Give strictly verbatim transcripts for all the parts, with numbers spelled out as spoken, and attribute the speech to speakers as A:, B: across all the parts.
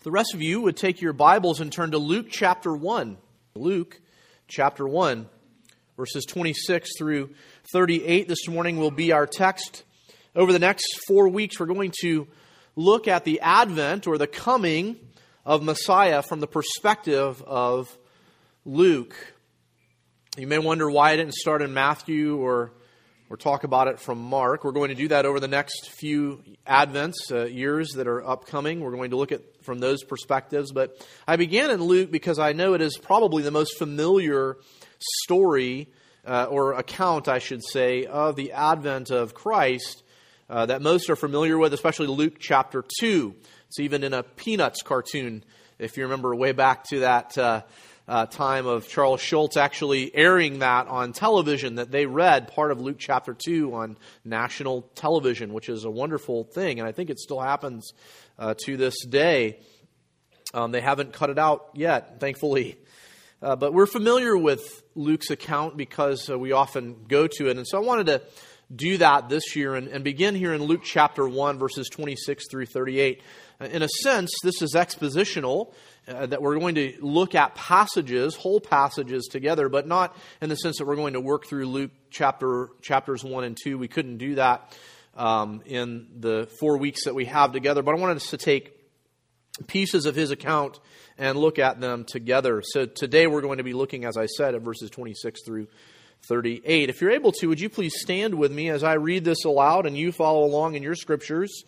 A: The rest of you would take your Bibles and turn to Luke chapter one. Luke chapter one, verses twenty-six through thirty-eight. This morning will be our text. Over the next four weeks, we're going to look at the advent or the coming of Messiah from the perspective of Luke. You may wonder why I didn't start in Matthew or or talk about it from Mark. We're going to do that over the next few Advents, uh, years that are upcoming. We're going to look at from those perspectives. But I began in Luke because I know it is probably the most familiar story uh, or account, I should say, of the advent of Christ uh, that most are familiar with, especially Luke chapter two. It's even in a Peanuts cartoon, if you remember way back to that uh Uh, time of Charles Schultz actually airing that on television, that they read part of Luke chapter two on national television, which is a wonderful thing, and I think it still happens uh, to this day. Um, they haven't cut it out yet, thankfully. Uh, but we're familiar with Luke's account because uh, we often go to it, and so I wanted to do that this year and, and begin here in Luke chapter one, verses twenty-six through thirty-eight. Uh, in a sense, this is expositional, Uh, that we're going to look at passages, whole passages together, but not in the sense that we're going to work through Luke chapter chapters one and two. We couldn't do that um, in the four weeks that we have together. But I wanted us to take pieces of his account and look at them together. So today we're going to be looking, as I said, at verses twenty-six through thirty-eight. If you're able to, would you please stand with me as I read this aloud and you follow along in your scriptures.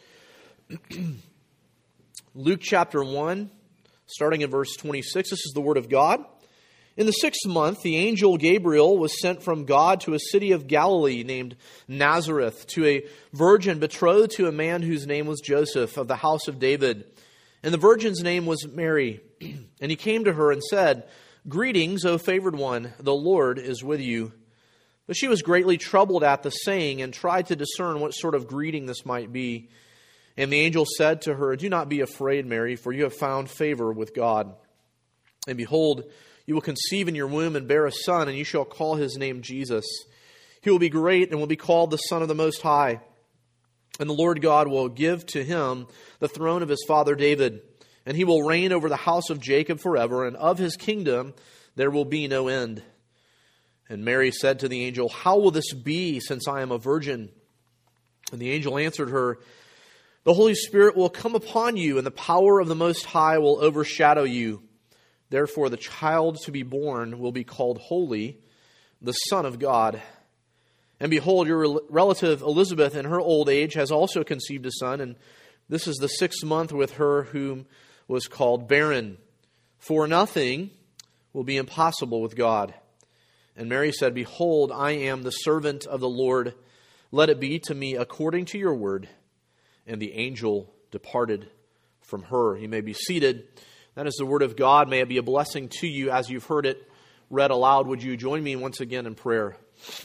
A: Luke chapter one. Starting in verse twenty-six, this is the word of God. In the sixth month, the angel Gabriel was sent from God to a city of Galilee named Nazareth, to a virgin betrothed to a man whose name was Joseph, of the house of David. And the virgin's name was Mary. And he came to her and said, "Greetings, O favored one, the Lord is with you." But she was greatly troubled at the saying and tried to discern what sort of greeting this might be. And the angel said to her, "Do not be afraid, Mary, for you have found favor with God. And behold, you will conceive in your womb and bear a son, and you shall call his name Jesus. He will be great and will be called the Son of the Most High. And the Lord God will give to him the throne of his father David, and he will reign over the house of Jacob forever, and of his kingdom there will be no end." And Mary said to the angel, "How will this be, since I am a virgin?" And the angel answered her, "The Holy Spirit will come upon you, and the power of the Most High will overshadow you. Therefore, the child to be born will be called Holy, the Son of God. And behold, your relative Elizabeth in her old age has also conceived a son, and this is the sixth month with her whom was called barren. For nothing will be impossible with God." And Mary said, "Behold, I am the servant of the Lord. Let it be to me according to your word." And the angel departed from her. You may be seated. That is the word of God. May it be a blessing to you as you've heard it read aloud. Would you join me once again in prayer?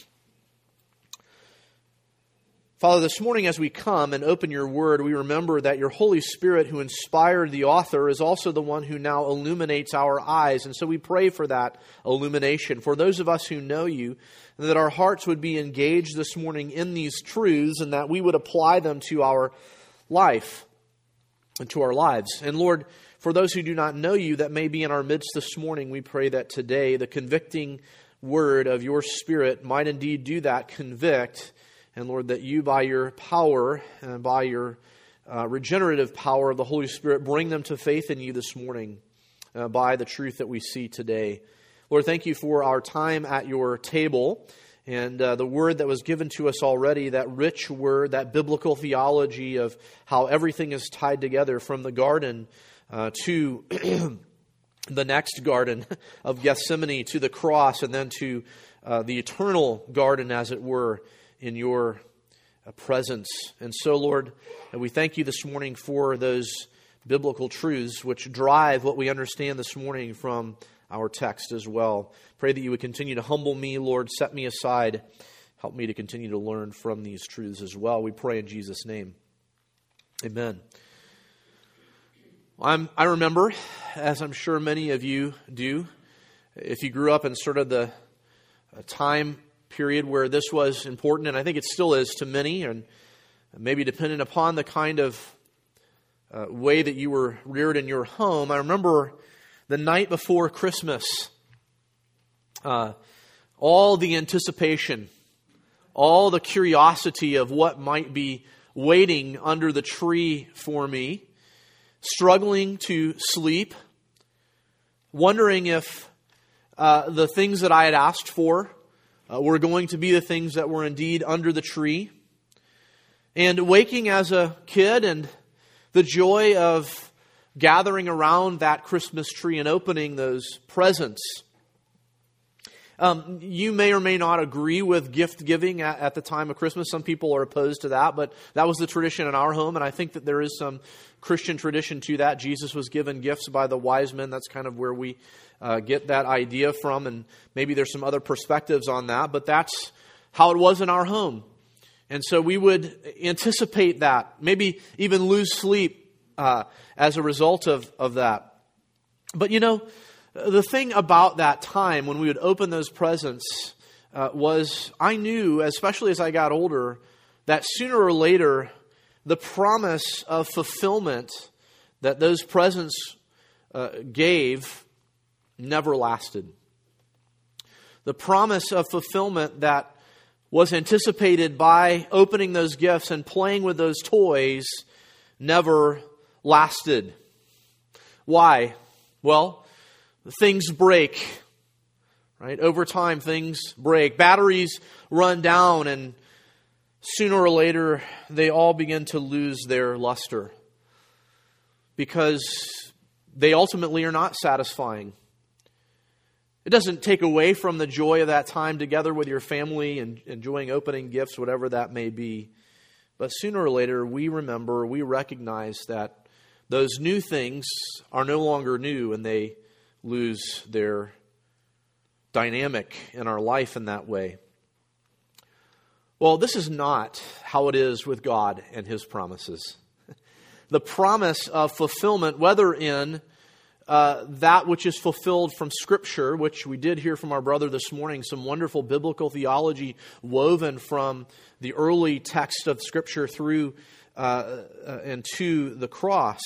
A: Father, this morning as we come and open your word, we remember that your Holy Spirit who inspired the author is also the one who now illuminates our eyes. And so we pray for that illumination. For those of us who know you, and that our hearts would be engaged this morning in these truths and that we would apply them to our life and to our lives. And Lord, for those who do not know you that may be in our midst this morning, we pray that today the convicting word of your Spirit might indeed do that, convict. And Lord, that you by your power and by your uh, regenerative power of the Holy Spirit bring them to faith in you this morning uh, by the truth that we see today. Lord, thank you for our time at your table and uh, the word that was given to us already, that rich word, that biblical theology of how everything is tied together from the garden uh, to the next garden of Gethsemane, to the cross, and then to uh, the eternal garden, as it were, in your presence. And so, Lord, we thank you this morning for those biblical truths which drive what we understand this morning from our text as well. Pray that you would continue to humble me, Lord, set me aside. Help me to continue to learn from these truths as well. We pray in Jesus' name. Amen. I'm, I remember, as I'm sure many of you do, if you grew up in sort of the time period where this was important, and I think it still is to many, and maybe dependent upon the kind of uh, way that you were reared in your home. I remember the night before Christmas, uh, all the anticipation, all the curiosity of what might be waiting under the tree for me, struggling to sleep, wondering if uh, the things that I had asked for uh, were going to be the things that were indeed under the tree. And waking as a kid and the joy of gathering around that Christmas tree and opening those presents. Um, you may or may not agree with gift giving at, at the time of Christmas. Some people are opposed to that, but that was the tradition in our home, and I think that there is some Christian tradition to that. Jesus was given gifts by the wise men. That's kind of where we uh, get that idea from, and maybe there's some other perspectives on that, but that's how it was in our home. And so we would anticipate that, maybe even lose sleep uh, as a result of, of that. But you know, the thing about that time when we would open those presents uh, was I knew, especially as I got older, that sooner or later the promise of fulfillment that those presents uh, gave never lasted. The promise of fulfillment that was anticipated by opening those gifts and playing with those toys never lasted. Why? Well, things break, right? Over time, things break. Batteries run down, and sooner or later, they all begin to lose their luster because they ultimately are not satisfying. It doesn't take away from the joy of that time together with your family and enjoying opening gifts, whatever that may be. But sooner or later, we remember, we recognize that those new things are no longer new, and they lose their dynamic in our life in that way. Well, this is not how it is with God and His promises. The promise of fulfillment, whether in uh, that which is fulfilled from Scripture, which we did hear from our brother this morning, some wonderful biblical theology woven from the early text of Scripture through uh, uh, and to the cross.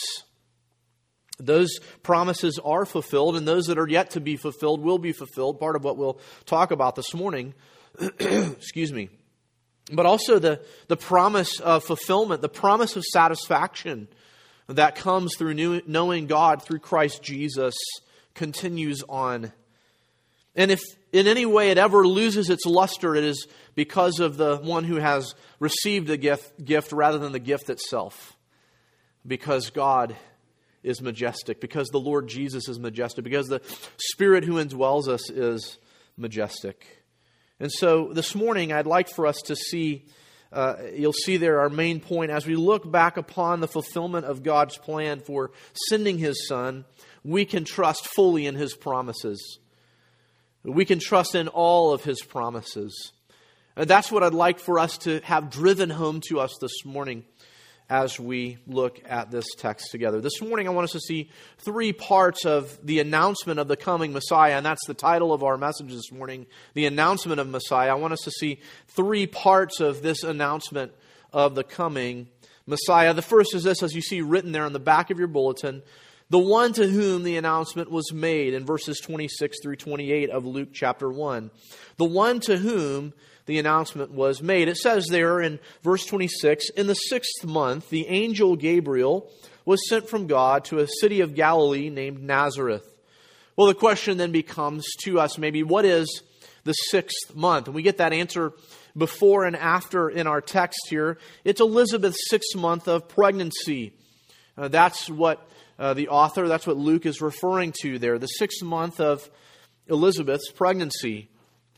A: Those promises are fulfilled, and those that are yet to be fulfilled will be fulfilled. Part of what we'll talk about this morning. Excuse me. But also the, the promise of fulfillment, the promise of satisfaction that comes through new, knowing God through Christ Jesus continues on. And if in any way it ever loses its luster, it is because of the one who has received the gift, gift rather than the gift itself. Because God is majestic, because the Lord Jesus is majestic, because the Spirit who indwells us is majestic. And so this morning I'd like for us to see, uh, you'll see there our main point, as we look back upon the fulfillment of God's plan for sending His Son, we can trust fully in His promises. We can trust in all of His promises. And that's what I'd like for us to have driven home to us this morning as we look at this text together. This morning I want us to see three parts of the announcement of the coming Messiah, and that's the title of our message this morning, the announcement of Messiah. I want us to see three parts of this announcement of the coming Messiah. The first is this, as you see written there on the back of your bulletin, the one to whom the announcement was made, in verses twenty-six through twenty-eight of Luke chapter one. The one to whom the announcement was made. It says there in verse twenty-six, in the sixth month, the angel Gabriel was sent from God to a city of Galilee named Nazareth. Well, the question then becomes to us maybe, what is the sixth month? And we get that answer before and after in our text here. It's Elizabeth's sixth month of pregnancy. Uh, that's what uh, the author, that's what Luke is referring to there, the sixth month of Elizabeth's pregnancy.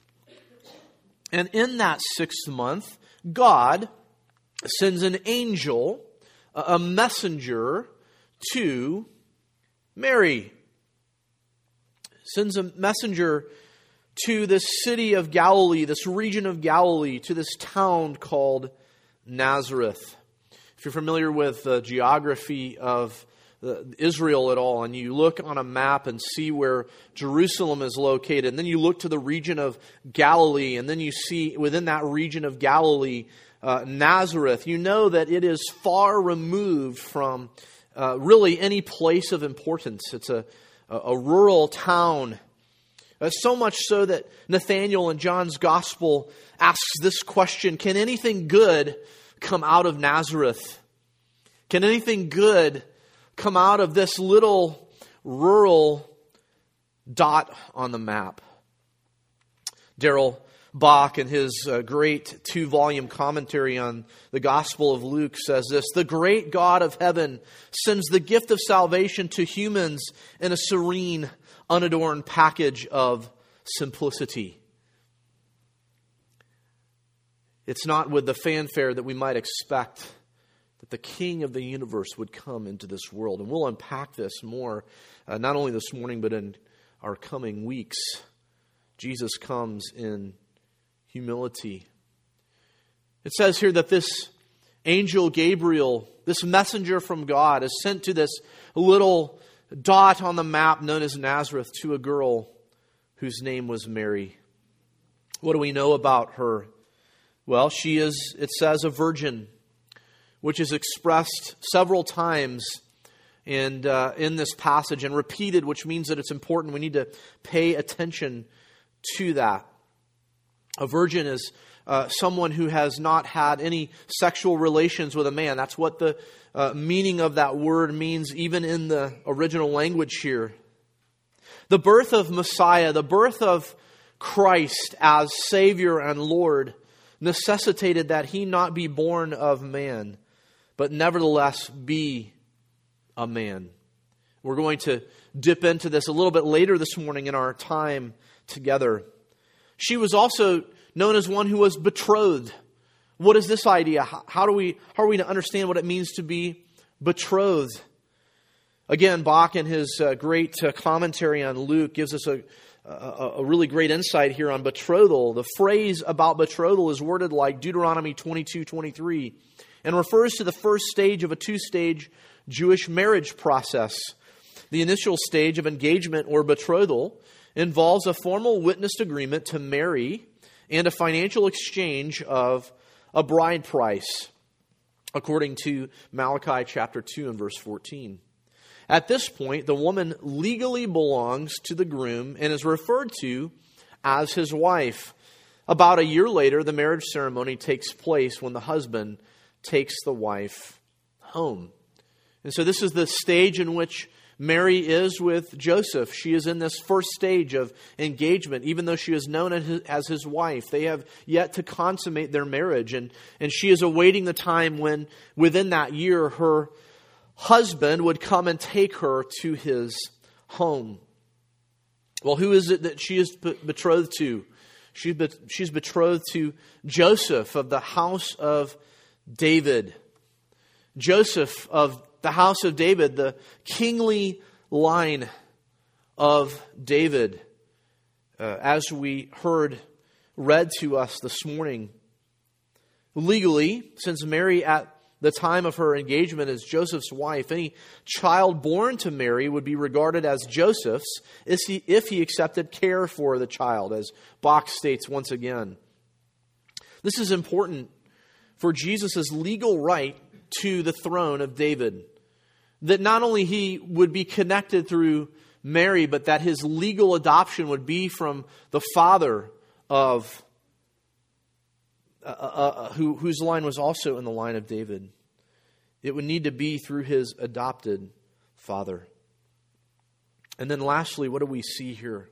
A: And in that sixth month, God sends an angel, a messenger, to Mary. Sends a messenger to this city of Galilee, this region of Galilee, to this town called Nazareth. If you're familiar with the geography of Israel at all, and you look on a map and see where Jerusalem is located, and then you look to the region of Galilee, and then you see within that region of Galilee, uh, Nazareth, you know that it is far removed from uh, really any place of importance. It's a, a, a rural town. Uh, so much so that Nathanael in John's Gospel asks this question: can anything good come out of Nazareth? Can anything good come out of this little rural dot on the map? Darrell Bach, in his uh, great two-volume commentary on the Gospel of Luke, says this: the great God of heaven sends the gift of salvation to humans in a serene, unadorned package of simplicity. It's not with the fanfare that we might expect that the King of the universe would come into this world. And we'll unpack this more, uh, not only this morning, but in our coming weeks. Jesus comes in humility. It says here that this angel Gabriel, this messenger from God, is sent to this little dot on the map known as Nazareth, to a girl whose name was Mary. What do we know about her? Well, she is, it says, a virgin, which is expressed several times and uh, in this passage and repeated, which means that it's important. We need to pay attention to that. A virgin is uh, someone who has not had any sexual relations with a man. That's what the uh, meaning of that word means, even in the original language here. The birth of Messiah, the birth of Christ as Savior and Lord, necessitated that he not be born of man, but nevertheless be a man. We're going to dip into this a little bit later this morning in our time together. She was also known as one who was betrothed. What is this idea? How do we, how are we to understand what it means to be betrothed? Again, Bach in his uh, great uh, commentary on Luke gives us a, a, a really great insight here on betrothal. The phrase about betrothal is worded like Deuteronomy twenty-two twenty-three and refers to the first stage of a two-stage Jewish marriage process. The initial stage of engagement or betrothal involves a formal witnessed agreement to marry and a financial exchange of a bride price, according to Malachi chapter two and verse fourteen. At this point, the woman legally belongs to the groom and is referred to as his wife. About a year later, the marriage ceremony takes place when the husband takes the wife home. And so this is the stage in which Mary is with Joseph. She is in this first stage of engagement, even though she is known as his wife. They have yet to consummate their marriage, and, and she is awaiting the time when, within that year, her husband would come and take her to his home. Well, who is it that she is betrothed to? She's she's betrothed to Joseph of the house of David. Joseph of the house of David, the kingly line of David, uh, as we heard read to us this morning. Legally, since Mary at the time of her engagement is Joseph's wife, any child born to Mary would be regarded as Joseph's if he, if he accepted care for the child, as Bach states once again. This is important for Jesus' legal right to the throne of David. That not only he would be connected through Mary, but that his legal adoption would be from the father of Uh, uh, who, whose line was also in the line of David. It would need to be through his adopted father. And then lastly, what do we see here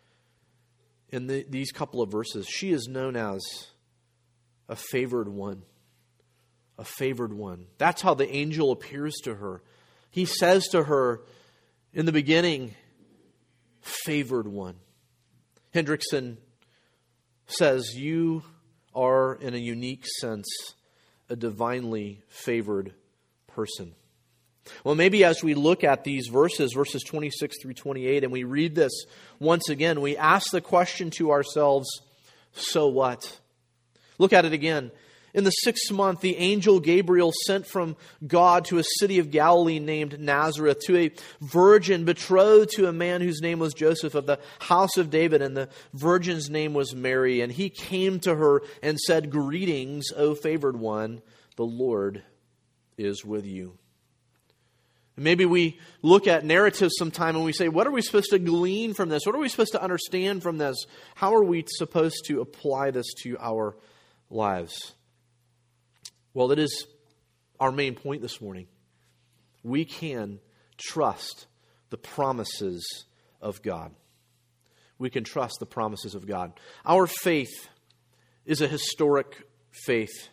A: in the, these couple of verses? She is known as a favored one. A favored one. That's how the angel appears to her. He says to her in the beginning, favored one. Hendrickson says, you are, in a unique sense, a divinely favored person. Well, maybe as we look at these verses, verses twenty-six through twenty-eight, and we read this once again, we ask the question to ourselves, so what? Look at it again. In the sixth month, the angel Gabriel sent from God to a city of Galilee named Nazareth, to a virgin betrothed to a man whose name was Joseph of the house of David, and the virgin's name was Mary. And he came to her and said, "Greetings, O favored one, the Lord is with you." Maybe we look at narratives sometime and we say, what are we supposed to glean from this? What are we supposed to understand from this? How are we supposed to apply this to our lives? Well, it is our main point this morning. We can trust the promises of God. We can trust the promises of God. Our faith is a historic faith.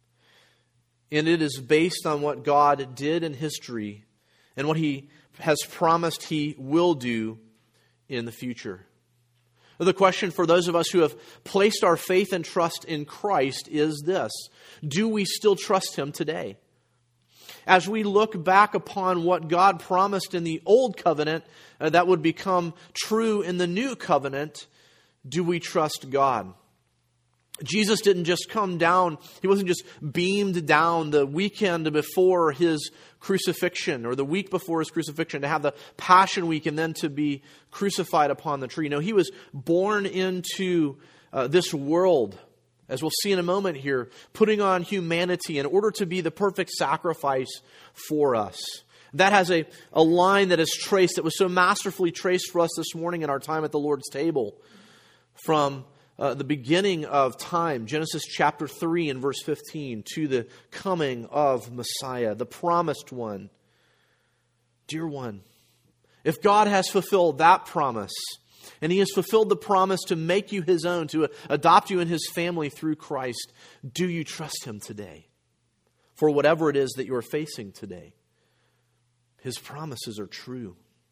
A: And it is based on what God did in history and what He has promised He will do in the future. The question for those of us who have placed our faith and trust in Christ is this: do we still trust Him today? As we look back upon what God promised in the Old Covenant uh, that would become true in the New Covenant, do we trust God? Jesus didn't just come down, He wasn't just beamed down the weekend before His crucifixion or the week before His crucifixion to have the Passion Week and then to be crucified upon the tree. No, He was born into uh, this world, as we'll see in a moment here, putting on humanity in order to be the perfect sacrifice for us. That has a, a line that is traced, that was so masterfully traced for us this morning in our time at the Lord's table from Uh, the beginning of time, Genesis chapter three and verse fifteen, to the coming of Messiah, the promised one. Dear one, if God has fulfilled that promise, and He has fulfilled the promise to make you His own, to adopt you in His family through Christ, do you trust Him today? For whatever it is that you're facing today, His promises are true.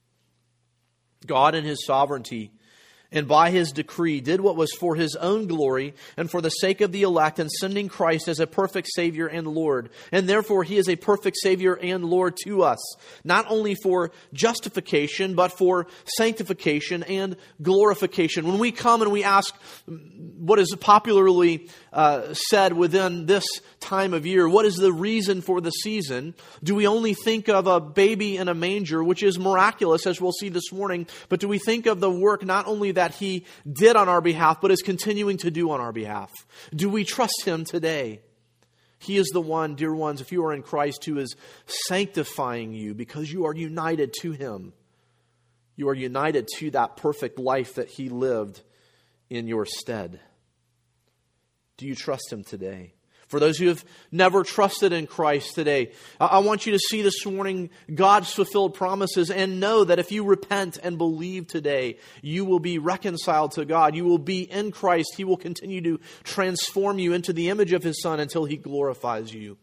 A: God in His sovereignty and by His decree did what was for His own glory and for the sake of the elect, in sending Christ as a perfect Savior and Lord. And therefore He is a perfect Savior and Lord to us, not only for justification, but for sanctification and glorification. When we come and we ask what is popularly uh, said within this time of year, what is the reason for the season, do we only think of a baby in a manger, which is miraculous, as we'll see this morning, but do we think of the work not only that He did on our behalf, but is continuing to do on our behalf? Do we trust Him today? He is the one, dear ones, if you are in Christ, who is sanctifying you because you are united to Him. You are united to that perfect life that He lived in your stead. Do you trust Him today? For those who have never trusted in Christ today, I want you to see this morning God's fulfilled promises and know that if you repent and believe today, you will be reconciled to God. You will be in Christ. He will continue to transform you into the image of His Son until He glorifies you.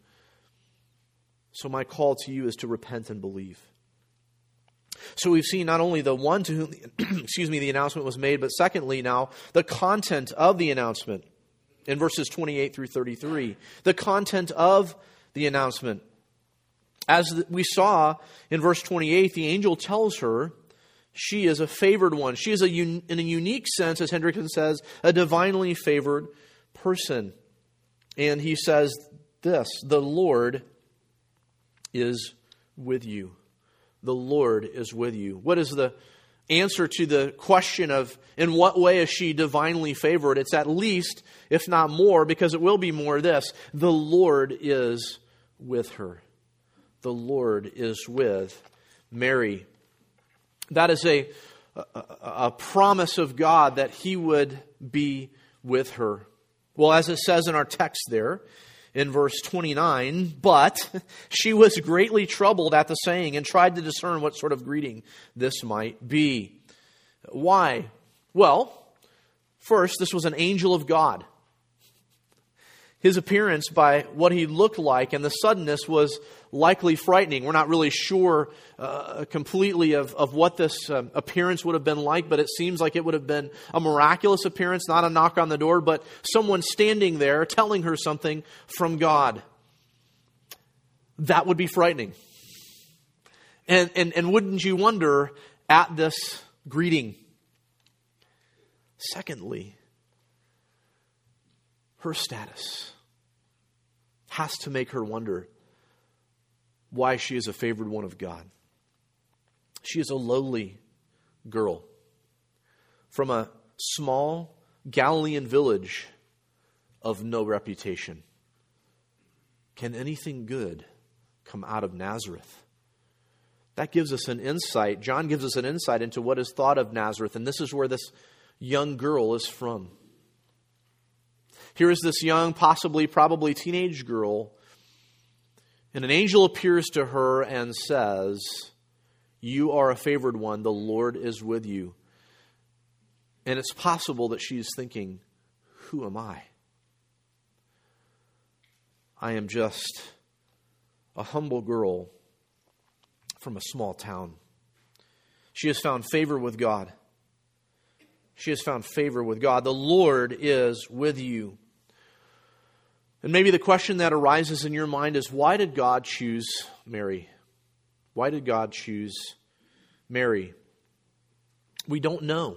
A: So my call to you is to repent and believe. So we've seen not only the one to whom, excuse me, the announcement was made, but secondly now, the content of the announcement. In verses twenty-eight through thirty-three, the content of the announcement. As we saw in verse twenty-eight, the angel tells her she is a favored one. She is, a un- in a unique sense, as Hendrickson says, a divinely favored person. And he says this: the Lord is with you. The Lord is with you. What is the answer to the question of in what way is she divinely favored? It's at least, if not more, because it will be more, this: the Lord is with her. The Lord is with Mary. That is a, a, a promise of God that He would be with her. Well, as it says in our text there, in verse twenty-nine, but she was greatly troubled at the saying and tried to discern what sort of greeting this might be. Why? Well, first, this was an angel of God. His appearance, by what he looked like and the suddenness, was likely frightening. We're not really sure uh, completely of, of what this uh, appearance would have been like, but it seems like it would have been a miraculous appearance, not a knock on the door, but someone standing there telling her something from God. That would be frightening. And, and, and wouldn't you wonder at this greeting? Secondly, her status has to make her wonder why she is a favored one of God. She is a lowly girl from a small Galilean village of no reputation. Can anything good come out of Nazareth? That gives us an insight. John gives us an insight into what is thought of Nazareth, and this is where this young girl is from. Here is this young, possibly, probably teenage girl, and an angel appears to her and says, "You are a favored one, the Lord is with you." And it's possible that she's thinking, who am I? I am just a humble girl from a small town. She has found favor with God. She has found favor with God. The Lord is with you. And maybe the question that arises in your mind is, why did God choose Mary? Why did God choose Mary? We don't know.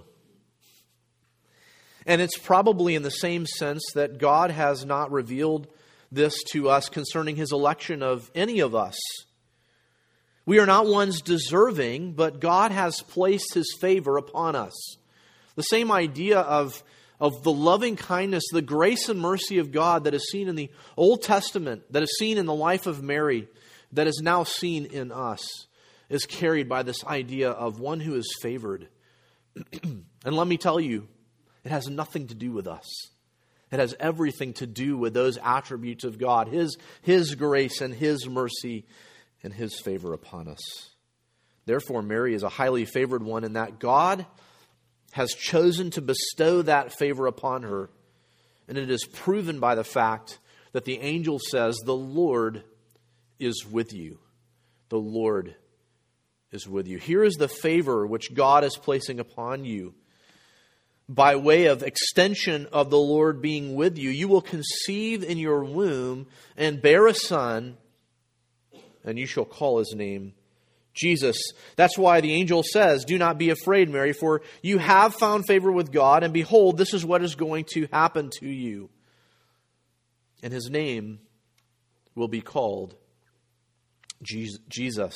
A: And it's probably in the same sense that God has not revealed this to us concerning His election of any of us. We are not ones deserving, but God has placed His favor upon us. The same idea of, of the loving kindness, the grace and mercy of God that is seen in the Old Testament, that is seen in the life of Mary, that is now seen in us, is carried by this idea of one who is favored. And let me tell you, it has nothing to do with us. It has everything to do with those attributes of God, His, His grace and His mercy and His favor upon us. Therefore, Mary is a highly favored one in that God has chosen to bestow that favor upon her. And it is proven by the fact that the angel says, "The Lord is with you." The Lord is with you. Here is the favor which God is placing upon you. By way of extension of the Lord being with you, you will conceive in your womb and bear a son, and you shall call his name Jesus. That's why the angel says, "Do not be afraid, Mary, for you have found favor with God, and behold, this is what is going to happen to you. And his name will be called Jesus."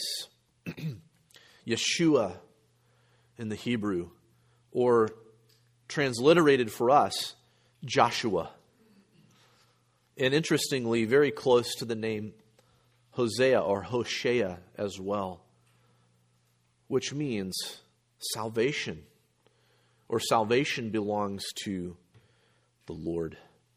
A: Yeshua in the Hebrew, or transliterated for us, Joshua. And interestingly, very close to the name Hosea or Hoshea as well, which means salvation, or salvation belongs to the Lord.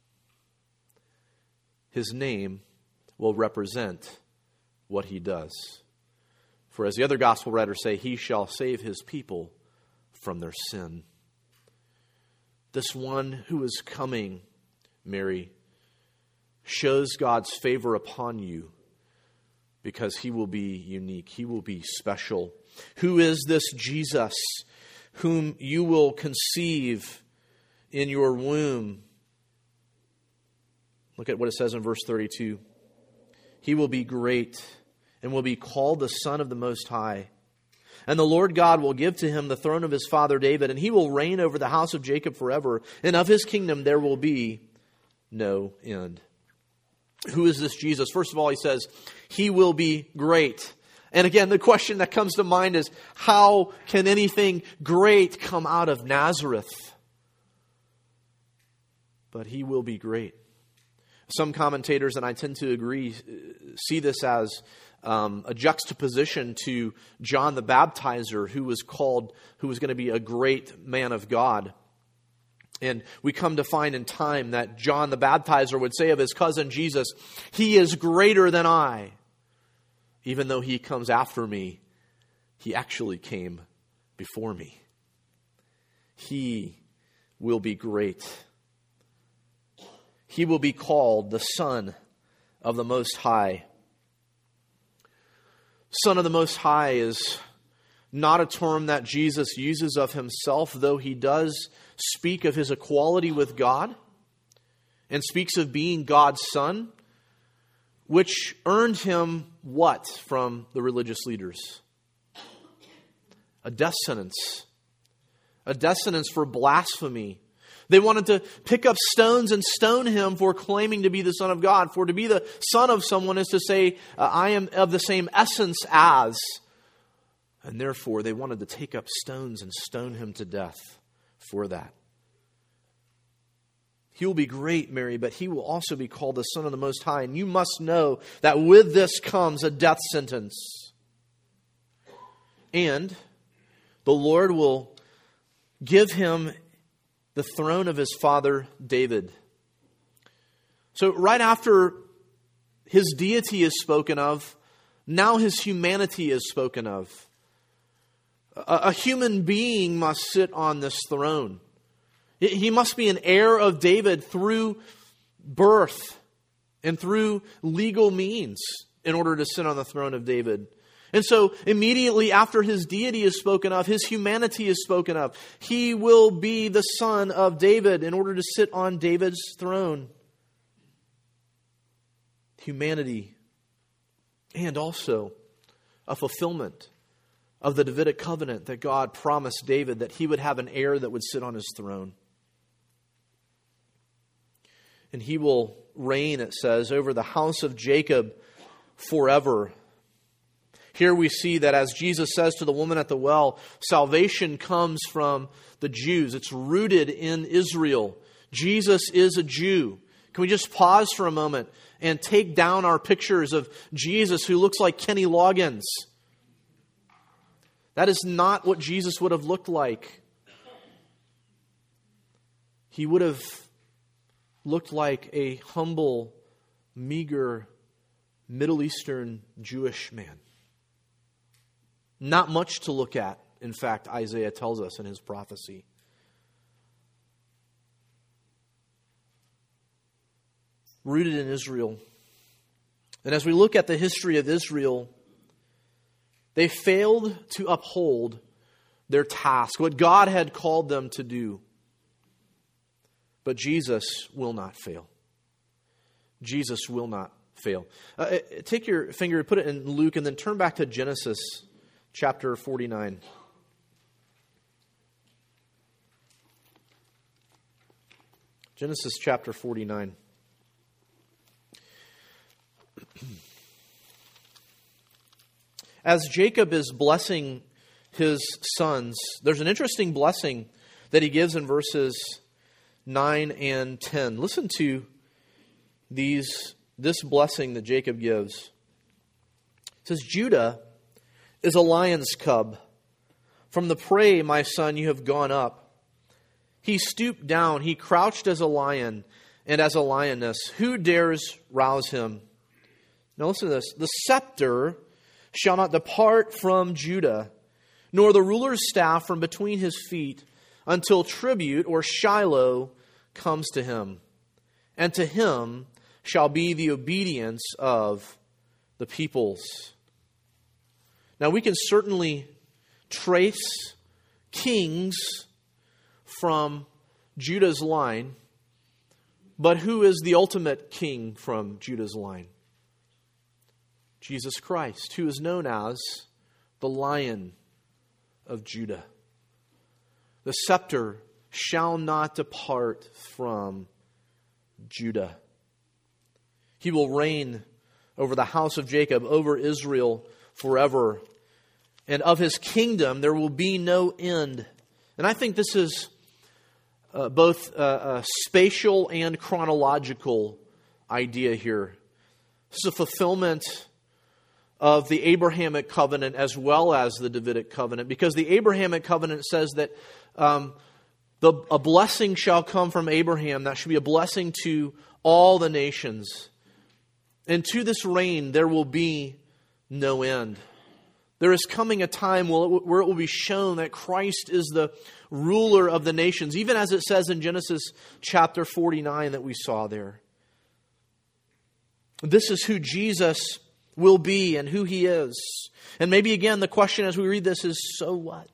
A: His name will represent what He does. For as the other gospel writers say, He shall save His people from their sin. This one who is coming, Mary, shows God's favor upon you because He will be unique. He will be special. Who is this Jesus whom you will conceive in your womb? Look at what it says in verse thirty-two. He will be great and will be called the Son of the Most High. And the Lord God will give to him the throne of his father David, and he will reign over the house of Jacob forever, and of his kingdom there will be no end. Who is this Jesus? First of all, he says, He will be great. And again, the question that comes to mind is, how can anything great come out of Nazareth? But He will be great. Some commentators, and I tend to agree, see this as um, a juxtaposition to John the Baptizer, who was called, who was going to be a great man of God. And we come to find in time that John the Baptizer would say of his cousin Jesus, He is greater than I. Even though He comes after me, He actually came before me. He will be great. He will be called the Son of the Most High. Son of the Most High is not a term that Jesus uses of Himself, though He does speak of His equality with God and speaks of being God's Son, which earned Him what from the religious leaders? A death sentence. A death sentence for blasphemy. They wanted to pick up stones and stone Him for claiming to be the Son of God. For to be the son of someone is to say, uh, I am of the same essence as. And therefore, they wanted to take up stones and stone Him to death for that. He will be great, Mary, but He will also be called the Son of the Most High. And you must know that with this comes a death sentence. And the Lord will give him the throne of his father David. So right after his deity is spoken of, now his humanity is spoken of. A, a human being must sit on this throne. He must be an heir of David through birth and through legal means in order to sit on the throne of David. And so immediately after his deity is spoken of, his humanity is spoken of. He will be the son of David in order to sit on David's throne. Humanity and also a fulfillment of the Davidic covenant that God promised David that he would have an heir that would sit on his throne. And he will reign, it says, over the house of Jacob forever. Here we see that as Jesus says to the woman at the well, salvation comes from the Jews. It's rooted in Israel. Jesus is a Jew. Can we just pause for a moment and take down our pictures of Jesus who looks like Kenny Loggins? That is not what Jesus would have looked like. He would have looked like a humble, meager, Middle Eastern Jewish man. Not much to look at, in fact, Isaiah tells us in his prophecy. Rooted in Israel. And as we look at the history of Israel, they failed to uphold their task, what God had called them to do. But Jesus will not fail. Jesus will not fail. Uh, take your finger, put it in Luke, and then turn back to Genesis chapter forty-nine. Genesis chapter forty-nine. As Jacob is blessing his sons, there's an interesting blessing that he gives in verses nine and ten. Listen to these this blessing that Jacob gives. It says, Judah is a lion's cub. From the prey, my son, you have gone up. He stooped down. He crouched as a lion and as a lioness. Who dares rouse him? Now listen to this. The scepter shall not depart from Judah, nor the ruler's staff from between his feet, until tribute or Shiloh comes to him. And to him shall be the obedience of the peoples. Now we can certainly trace kings from Judah's line, but who is the ultimate king from Judah's line? Jesus Christ, who is known as the Lion of Judah. The scepter shall not depart from Judah. He will reign over the house of Jacob, over Israel forever. And of his kingdom there will be no end. And I think this is uh, both a, a spatial and chronological idea here. This is a fulfillment of the Abrahamic covenant as well as the Davidic covenant, because the Abrahamic covenant says that um, the, a blessing shall come from Abraham that should be a blessing to all the nations. And to this reign there will be no end. There is coming a time where it will be shown that Christ is the ruler of the nations, even as it says in Genesis chapter forty-nine that we saw there. This is who Jesus will be and who he is. And maybe again the question as we read this is, so what?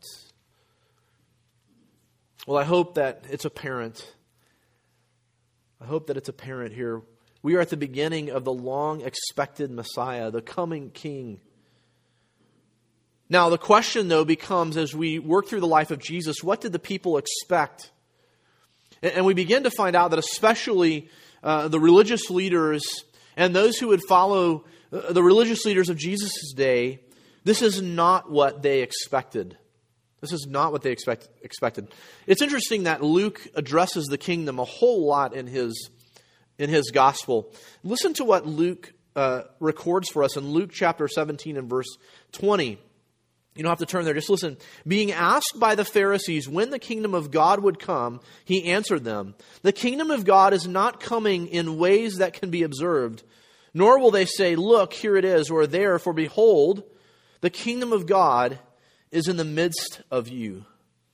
A: Well, I hope that it's apparent. I hope that it's apparent here. We are at the beginning of the long-expected Messiah, the coming King. Now, the question, though, becomes, as we work through the life of Jesus, what did the people expect? And we begin to find out that especially uh, the religious leaders and those who would follow uh, the religious leaders of Jesus' day, this is not what they expected. This is not what they expect, expected. It's interesting that Luke addresses the kingdom a whole lot in his, in his gospel. Listen to what Luke uh, records for us in Luke chapter seventeen and verse twenty. You don't have to turn there. Just listen. Being asked by the Pharisees when the kingdom of God would come, he answered them, "The kingdom of God is not coming in ways that can be observed, nor will they say, 'Look, here it is,' or 'there,' for behold, the kingdom of God is in the midst of you."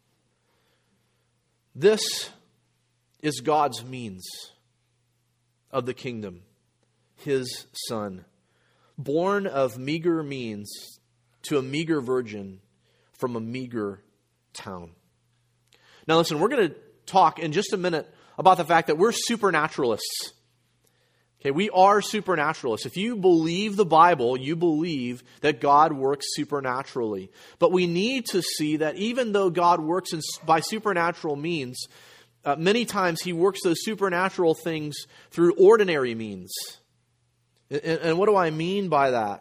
A: This is God's means of the kingdom, his Son, born of meager means to a meager virgin from a meager town. Now listen, we're going to talk in just a minute about the fact that we're supernaturalists. Okay, we are supernaturalists. If you believe the Bible, you believe that God works supernaturally. But we need to see that even though God works in, by supernatural means, uh, many times he works those supernatural things through ordinary means. And, and what do I mean by that?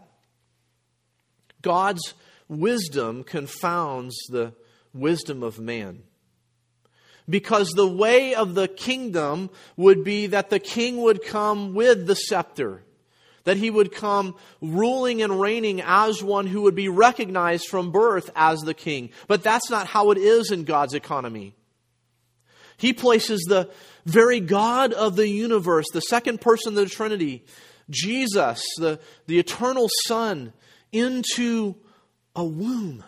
A: God's wisdom confounds the wisdom of man. Because the way of the kingdom would be that the king would come with the scepter. That he would come ruling and reigning as one who would be recognized from birth as the king. But that's not how it is in God's economy. He places the very God of the universe, the second person of the Trinity, Jesus, the, the eternal Son, into a womb.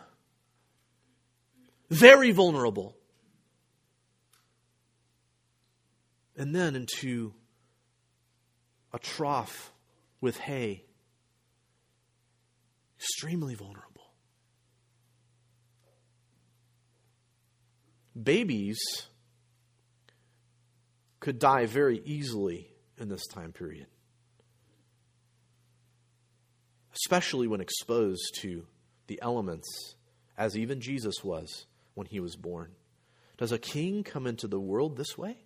A: Very vulnerable. And then into a trough with hay. Extremely vulnerable. Babies could die very easily in this time period. Especially when exposed to the elements, as even Jesus was when he was born. Does a king come into the world this way?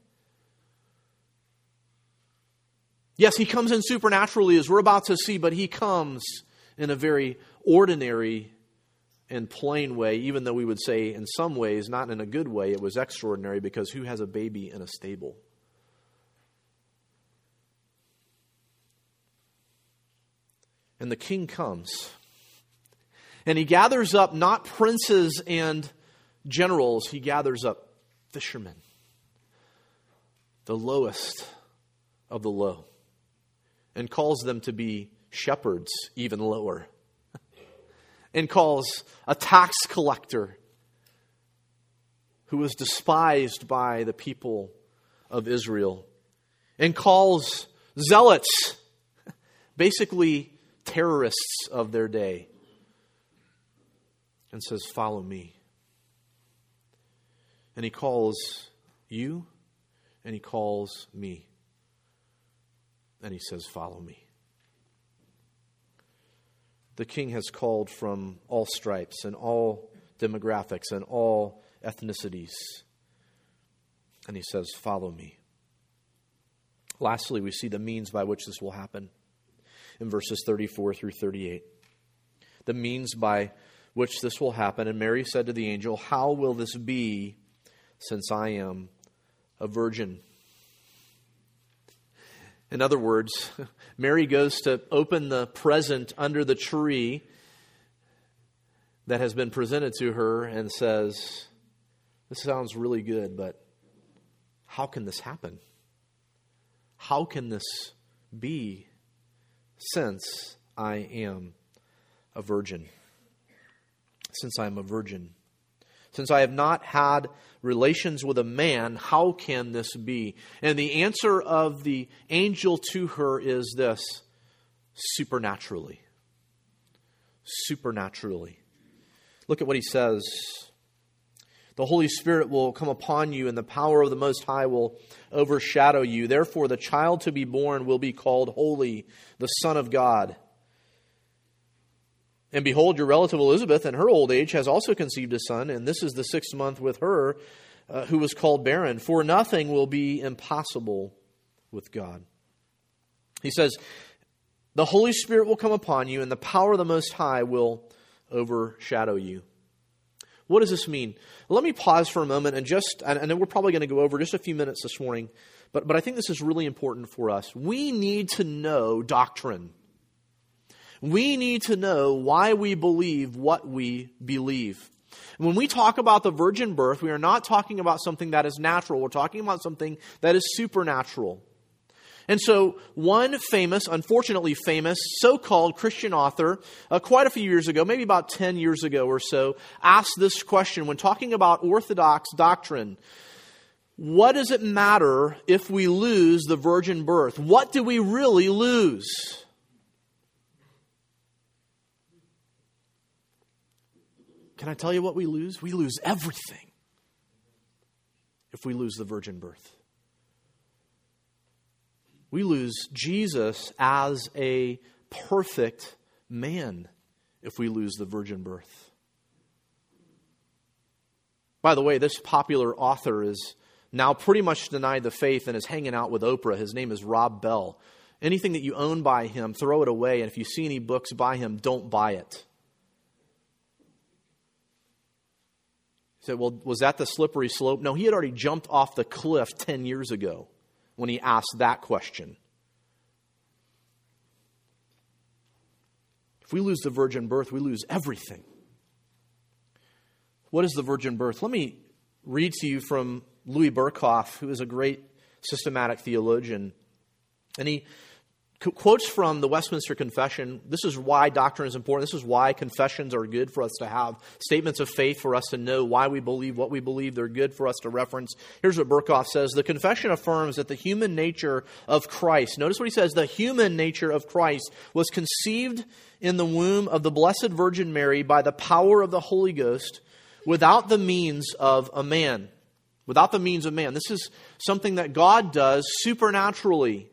A: Yes, he comes in supernaturally, as we're about to see, but he comes in a very ordinary and plain way, even though we would say in some ways, not in a good way, it was extraordinary, because who has a baby in a stable? And the king comes. And he gathers up not princes and generals, he gathers up fishermen. The lowest of the low. And calls them to be shepherds, even lower. And calls a tax collector who was despised by the people of Israel. And calls zealots, basically terrorists of their day, and says, "Follow me." And he calls you, and he calls me, and he says, "Follow me." The king has called from all stripes and all demographics and all ethnicities, and he says, "Follow me." Lastly, we see the means by which this will happen in verses thirty-four through thirty-eight. The means by which this will happen. And Mary said to the angel, "How will this be, since I am a virgin?" In other words, Mary goes to open the present under the tree that has been presented to her and says, "This sounds really good, but how can this happen? How can this be, since I am a virgin?" Since I am a virgin. Since I have not had relations with a man, how can this be? And the answer of the angel to her is this: supernaturally. Supernaturally. Look at what he says. The Holy Spirit will come upon you, and the power of the Most High will overshadow you. Therefore, the child to be born will be called Holy, the Son of God. And behold, your relative Elizabeth, in her old age, has also conceived a son, and this is the sixth month with her, uh, who was called barren. For nothing will be impossible with God. He says, the Holy Spirit will come upon you, and the power of the Most High will overshadow you. What does this mean? Let me pause for a moment and just, I know we're probably going to go over just a few minutes this morning, but, but I think this is really important for us. We need to know doctrine. We need to know why we believe what we believe. When we talk about the virgin birth, we are not talking about something that is natural. We're talking about something that is supernatural. And so one famous, unfortunately famous, so-called Christian author, uh, quite a few years ago, maybe about ten years ago or so, asked this question when talking about Orthodox doctrine. What does it matter if we lose the virgin birth? What do we really lose? Can I tell you what we lose? We lose everything if we lose the virgin birth. We lose Jesus as a perfect man if we lose the virgin birth. By the way, this popular author is now pretty much denied the faith and is hanging out with Oprah. His name is Rob Bell. Anything that you own by him, throw it away. And if you see any books by him, don't buy it. You said, well, was that the slippery slope? No, he had already jumped off the cliff ten years ago when he asked that question. If we lose the virgin birth, we lose everything. What is the virgin birth? Let me read to you from Louis Berkhoff, who is a great systematic theologian. And he quotes from the Westminster Confession. This is why doctrine is important. This is why confessions are good for us to have. Statements of faith for us to know why we believe what we believe. They're good for us to reference. Here's what Berkhoff says. The confession affirms that the human nature of Christ, notice what he says, the human nature of Christ was conceived in the womb of the Blessed Virgin Mary by the power of the Holy Ghost without the means of a man. Without the means of man. This is something that God does supernaturally.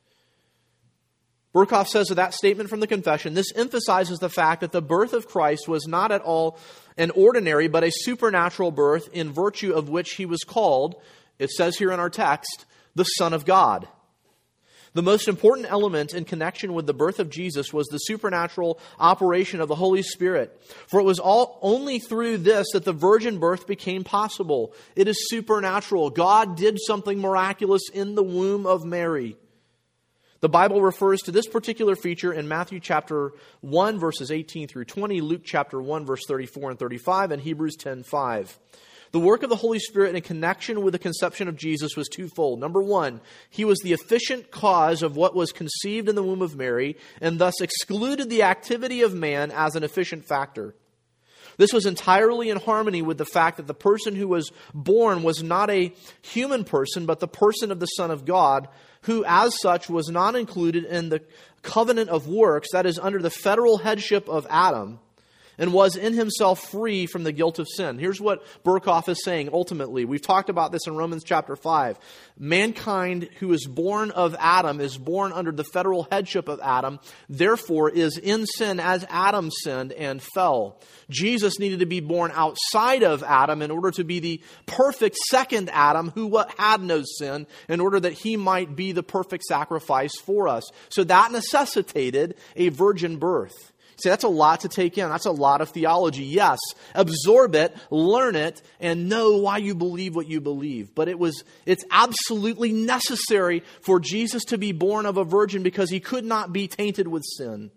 A: Berkhoff says of that statement from the confession, this emphasizes the fact that the birth of Christ was not at all an ordinary, but a supernatural birth in virtue of which he was called, it says here in our text, the Son of God. The most important element in connection with the birth of Jesus was the supernatural operation of the Holy Spirit. For it was all only through this that the virgin birth became possible. It is supernatural. God did something miraculous in the womb of Mary. The Bible refers to this particular feature in Matthew chapter one, verses eighteen through twenty, Luke chapter one, verse thirty-four and thirty-five, and Hebrews ten five. The work of the Holy Spirit in connection with the conception of Jesus was twofold. Number one, he was the efficient cause of what was conceived in the womb of Mary, and thus excluded the activity of man as an efficient factor. This was entirely in harmony with the fact that the person who was born was not a human person, but the person of the Son of God, who as such was not included in the covenant of works, that is, under the federal headship of Adam, and was in himself free from the guilt of sin. Here's what Berkhoff is saying ultimately. We've talked about this in Romans chapter five. Mankind who is born of Adam is born under the federal headship of Adam, therefore is in sin as Adam sinned and fell. Jesus needed to be born outside of Adam in order to be the perfect second Adam who had no sin, in order that he might be the perfect sacrifice for us. So that necessitated a virgin birth. See, that's a lot to take in. That's a lot of theology. Yes, absorb it, learn it, and know why you believe what you believe. But it was, it's absolutely necessary for Jesus to be born of a virgin because he could not be tainted with sin.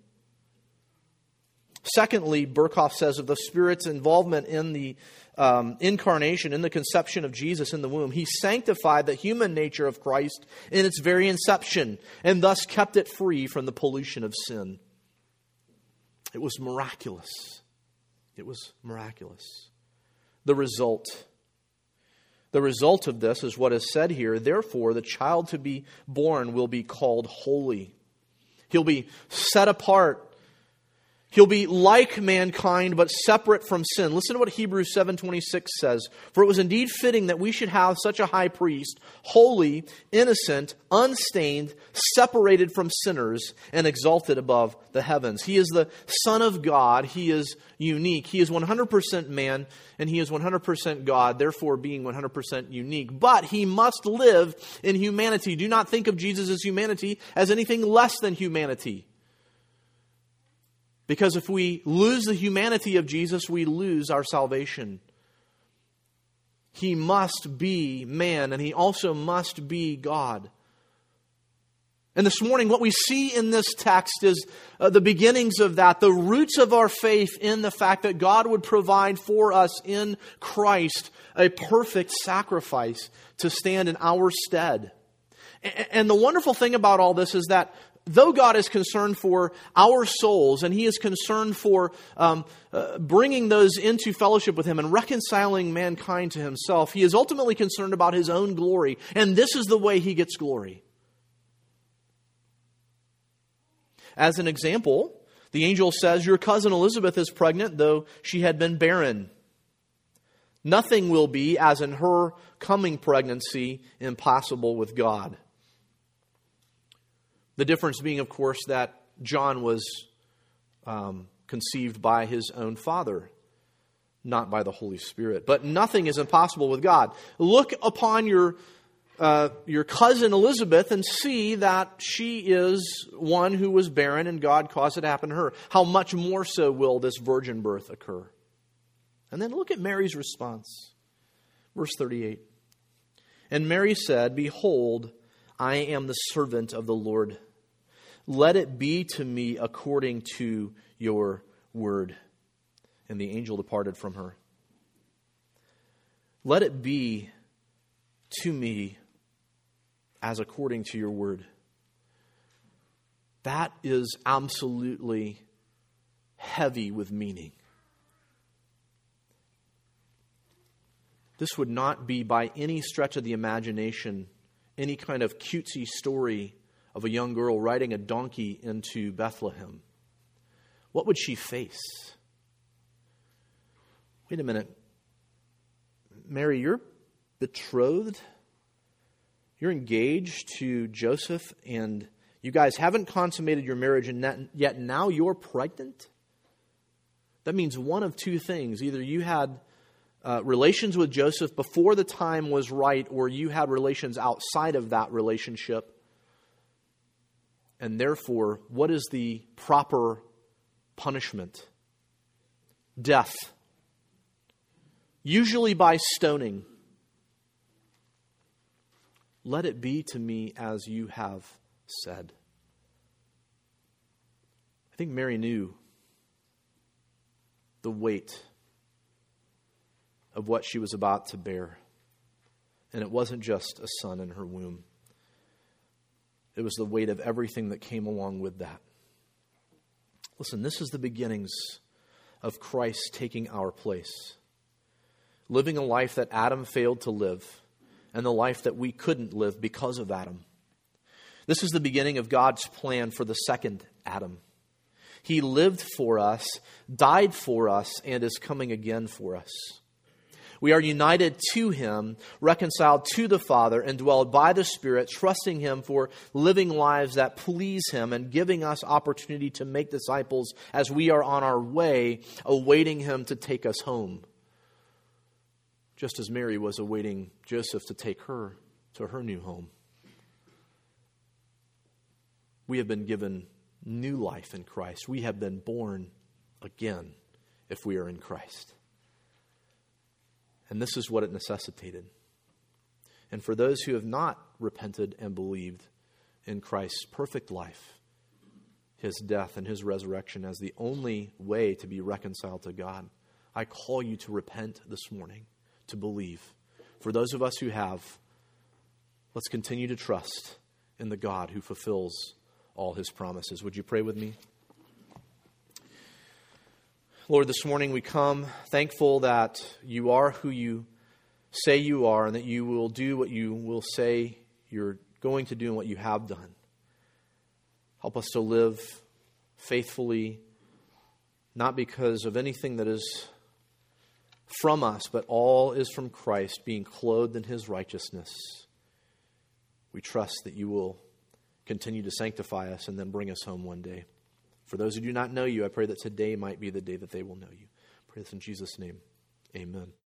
A: Secondly, Berkhoff says of the Spirit's involvement in the um, incarnation, in the conception of Jesus in the womb, he sanctified the human nature of Christ in its very inception and thus kept it free from the pollution of sin. It was miraculous. It was miraculous. The result. The result of this is what is said here. Therefore, the child to be born will be called holy. He'll be set apart. He'll be like mankind, but separate from sin. Listen to what Hebrews seven twenty-six says. For it was indeed fitting that we should have such a high priest, holy, innocent, unstained, separated from sinners, and exalted above the heavens. He is the Son of God. He is unique. He is one hundred percent man, and he is one hundred percent God, therefore being one hundred percent unique. But he must live in humanity. Do not think of Jesus' humanity as anything less than humanity. Because if we lose the humanity of Jesus, we lose our salvation. He must be man, and he also must be God. And this morning, what we see in this text is uh, the beginnings of that, the roots of our faith in the fact that God would provide for us in Christ a perfect sacrifice to stand in our stead. And the wonderful thing about all this is that though God is concerned for our souls, and He is concerned for um, uh, bringing those into fellowship with Him and reconciling mankind to Himself, He is ultimately concerned about His own glory. And this is the way He gets glory. As an example, the angel says, your cousin Elizabeth is pregnant, though she had been barren. Nothing will be, as in her coming pregnancy, impossible with God. The difference being, of course, that John was um, conceived by his own father, not by the Holy Spirit. But nothing is impossible with God. Look upon your uh, your cousin Elizabeth and see that she is one who was barren and God caused it to happen to her. How much more so will this virgin birth occur? And then look at Mary's response. Verse thirty-eight. And Mary said, behold, I am the servant of the Lord. Let it be to me according to your word. And the angel departed from her. Let it be to me as according to your word. That is absolutely heavy with meaning. This would not be by any stretch of the imagination any kind of cutesy story of a young girl riding a donkey into Bethlehem. What would she face? Wait a minute. Mary, you're betrothed. You're engaged to Joseph, and you guys haven't consummated your marriage, and yet now you're pregnant? That means one of two things. Either you had Uh, relations with Joseph before the time was right, or you had relations outside of that relationship. And therefore, what is the proper punishment? Death. Usually by stoning. Let it be to me as you have said. I think Mary knew the weight of what she was about to bear. And it wasn't just a son in her womb. It was the weight of everything that came along with that. Listen, this is the beginnings of Christ taking our place. Living a life that Adam failed to live, and the life that we couldn't live because of Adam. This is the beginning of God's plan for the second Adam. He lived for us, died for us, and is coming again for us. We are united to Him, reconciled to the Father, and dwelled by the Spirit, trusting Him for living lives that please Him and giving us opportunity to make disciples as we are on our way, awaiting Him to take us home. Just as Mary was awaiting Joseph to take her to her new home. We have been given new life in Christ. We have been born again if we are in Christ. And this is what it necessitated. And for those who have not repented and believed in Christ's perfect life, His death and His resurrection as the only way to be reconciled to God, I call you to repent this morning, to believe. For those of us who have, let's continue to trust in the God who fulfills all His promises. Would you pray with me? Lord, this morning we come thankful that you are who you say you are, and that you will do what you will say you're going to do and what you have done. Help us to live faithfully, not because of anything that is from us, but all is from Christ, being clothed in His righteousness. We trust that you will continue to sanctify us and then bring us home one day. For those who do not know you, I pray that today might be the day that they will know you. I pray this in Jesus' name. Amen.